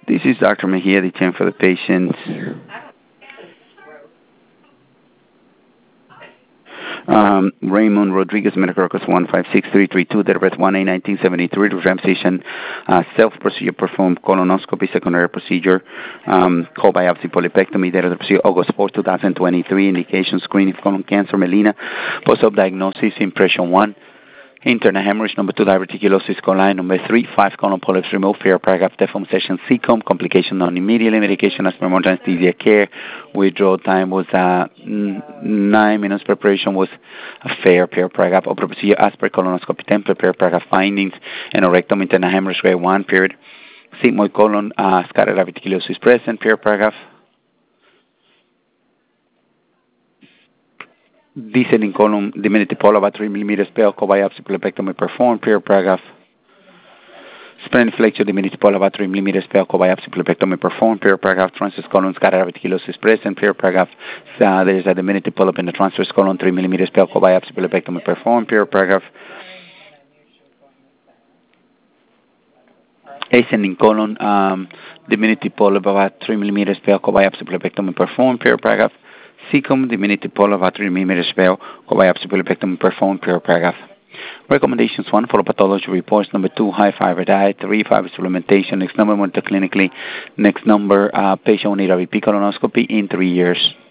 This is Dr. Mejia, the chain for the patient. Raymond Rodriguez, medical records 156332, date of birth 1/8/1973, registration, self-procedure performed colonoscopy, secondary procedure, cold biopsy polypectomy, date of the procedure August 4, 2023, indication screening for colon cancer, melena, post-op diagnosis, impression 1, internal hemorrhage, number 2, diverticulosis coli, number 3, 5 colon polyps removed, fair paragraph, deform session CCOM, complication non-immediately, medication as per more anesthesia care, withdrawal time was 9 minutes, preparation was a fair paragraph, opera procedure as per colonoscopy template, fair paragraph findings, anorectum, internal hemorrhage grade 1, period, sigmoid colon, scattered diverticulosis present, fair paragraph. Descending colon, diminutive polyp about 3 millimeters, pale, biopsy, polypectomy performed, period, paragraph. Splenic flexure, diminutive polyp about 3 millimeters, pale, biopsy, polypectomy performed, period, paragraph. Transverse colon, scattered diverticulosis present, period, paragraph. There is a diminutive polyp in the transverse colon, 3 millimeters, pale, biopsy, polypectomy performed, period, paragraph. Ascending colon, diminutive polyp about 3 millimeters, pale, biopsy, polypectomy performed, period, paragraph. Cecum, diminutive polyp about 3 millimeters, pale, biopsy, polypectomy performed, period, paragraph. Recommendations: 1, follow pathology reports. Number 2, high fiber diet. 3, fiber supplementation. Next number, monitor clinically. Next number, patient will need a repeat colonoscopy in 3 years.